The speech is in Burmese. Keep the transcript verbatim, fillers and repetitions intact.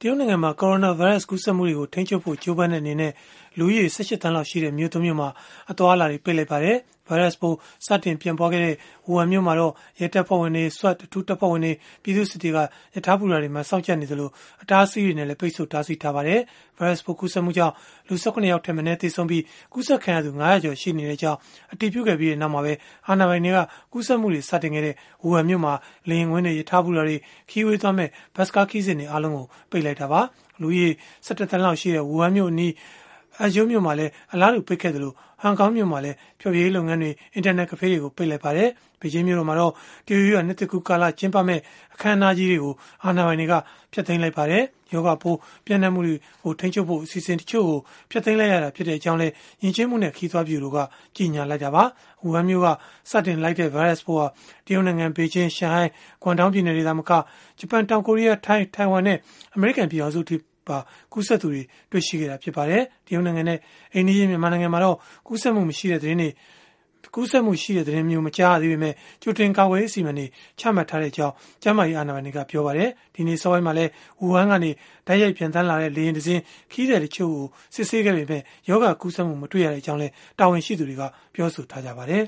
တရုတ်နိုင်ငံမှာကိုရိုနာဗိုင်းရပ်စ်ကူးစက်မှုတွေကိုထိန်းချုပ်ဖို့ကြိုးပမ်းတဲ့အနေနဲ့လူဦးရေ၁၈သန်းလောက်ရှိတဲ့မြို့သုံးမြို့မှာအသွားအလာတွေပိတ်လိုက်ပါတယ်။ဗိုင်းရပ်စ်ပိုးစတင်ပြန့်ပွားခဲ့တဲ့ဝူဟန်မြို့မှာတော့ရဲတပ်ဖွဲ့ဝင်တွေ SWAT အထူးတပ်ဖွဲ့ဝင်တွေပြည်သူ့စစ်တွေကရထားဘူတာတွေမှာစောင့်ကြပ်နေသလိုအတားအဆီးတွေနဲ့လည်းပိတ်ဆို့တားဆီးထားပါတယ်။ဗိုင်းရပ်စ်ပိုးကူးစက်မှုကြောင့်လူ၁၇ယောက်ထက်မနည်းသေဆုံးပြီးကူးစက်ခံရသူ၅၀၀ကျော်ရှိနေကြောင်းအတည်ပြုခဲ့ပြီးနောက်မှာပဲအာဏာပိုင်တွေကကူးစက်မှုတွေစတင်ခဲ့တဲ့ဝူဟန်မြို့မှာလေယာဉ်ကွင်းတွေရထားဘူတာတွေခီးဝေးသွားမဲ့ဘတ်စကားခီးစဉ်တွေအားလုံးကိုပိတ်လိုက်တာပါ။လူကြီး၁၁တန်းလောက်ရှိတဲ့ဝူဟန်မြို့အနီးအဂျိုးမြို့မှာလည်းအလားတူပိတ်ခဲ့တယ်လို့ဟန်ကောင်မြို့မှာလည်းဖျော်ဖြေရေးလုပ်ငန်းတွေအင်တာနက်ကဖေးတွေကိုပိတ်လိုက်ပါတယ်။ဘေကျင်းမြို့တော်မှာတော့တရုတ်ရနှစ်တကူကာလကျင်းပမဲ့အခမ်းအနားကြီးတွေကိုအာဏာပိုင်တွေကဖျက်သိမ်းလိုက်ပါတယ်။ယောဂပိုးပြန့်နှံ့မှုတွေကိုထိန်းချုပ်ဖို့အစီအစဉ်တချို့ကိုဖျက်သိမ်းလိုက်ရတာဖြစ်တဲ့အကြောင်းလဲယဉ်ကျေးမှုနဲ့ခီးသွွားပြည်တို့ကကြေညာလိုက်တာပါ။ဝူဟန်မြို့ကစတင်လိုက်တဲ့ဗိုင်းရပ်စ်ပိုးဟာတရုတ်နိုင်ငံဘေကျင်းရှန်ဟိုင်းကွမ်တောင်ပြည်နယ်တွေသာမကဂျပန်တောင်ကိုရီးယားထိုင်းထိုင်ဝမ်နဲ့အမေရိကန်ပြည်ထောင်စုပါကူးစက်သူတွေတွေ့ရှိခဲ့တာဖြစ်ပါတယ်။တရုတ်နိုင်ငံနဲ့အိန္ဒိယမြန်မာနိုင်ငံမှာတော့ကူးစက်မှုမရှိတဲ့သတင်းတွေကူးစက်မှုရှိတဲ့သတင်းမျိုးမကြားရသေးပေမဲ့ကြိုတင်ကာကွယ်ရေးအစီအမံတွေချမှတ်ထားတဲ့အကြောင်းကျန်းမာရေးအာဏာပိုင်တွေကပြောပါတယ်။ဒီနေ့စောပိုင်းမှာလည်းဝူဟန်ကနေတိုက်ရိုက်ပြန်တန်းလာတဲ့လေယာဉ်တစ်စင်းခီးတဲ့တချို့ကိုစစ်ဆေးခဲ့ပေမဲ့ယောဂကူးစက်မှုမတွေ့ရတဲ့အကြောင်းလဲတာဝန်ရှိသူတွေကပြောဆိုထားကြပါတယ်